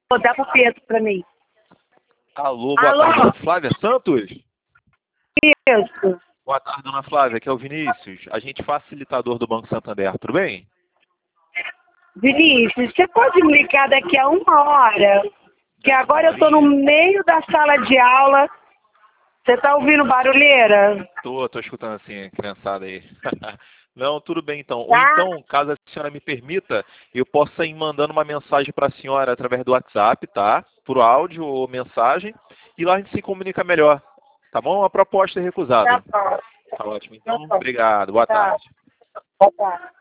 Dá pro Pedro pra mim. Alô, boa Alô? tarde, dona Flávia Santos? Isso. Boa tarde, dona Flávia, aqui é o Vinícius, agente facilitador do Banco Santander, tudo bem? Vinícius, você pode me ligar daqui a 1 hora? Que agora eu tô no meio da sala de aula. Você tá ouvindo barulheira? Tô escutando assim, criançada aí. Não, tudo bem então. Ou Tá? então, caso a senhora me permita, eu possa ir mandando uma mensagem para a senhora através do WhatsApp, tá? Por áudio ou mensagem, e lá a gente se comunica melhor, tá bom? A proposta é Tá recusada. bom. Tá ótimo, Tá então. bom. Obrigado. Boa Tá. tarde. Boa tarde.